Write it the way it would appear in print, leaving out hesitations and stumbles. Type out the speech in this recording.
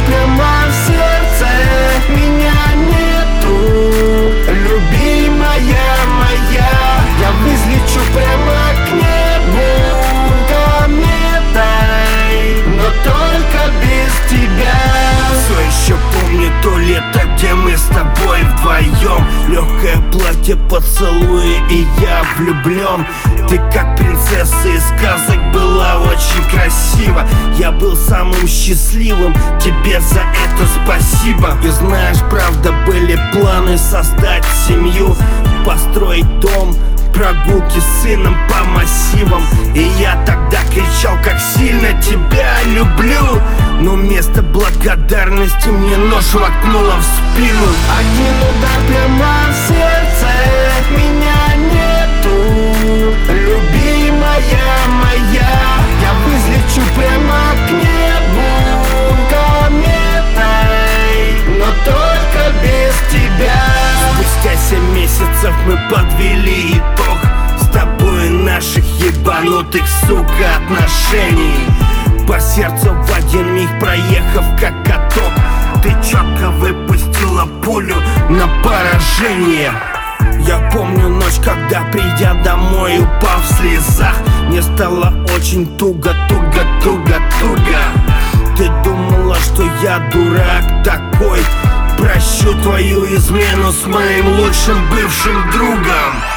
прямо в сердце, меня нету, любимая моя. Я взлечу прямо к небу кометой, но только без тебя. Все еще помню то лето, где мы с тобой вдвоем. Легкое платье, поцелуи, и я влюблен. Ты как принцесса из сказок, была очень красива. Я был самым счастливым, тебе за это спасибо. И знаешь, правда, были планы создать семью, построить дом, прогулки с сыном по массивам. И я тогда кричал, как сильно тебя люблю. Но вместо благодарности мне нож воткнуло в спину. Один удар прямо в сердце, меня нету, любимая моя. Я взлечу прямо к небу кометой, но только без тебя. Спустя 7 месяцев мы подвели итог с тобой наших ебанутых, сука, отношений. По сердцу в один миг проехав как каток, ты четко выпустила пулю на поражение. Я помню ночь, когда, придя домой, упав в слезах, мне стало очень туго. Ты думала, что я дурак такой, прощу твою измену с моим лучшим бывшим другом.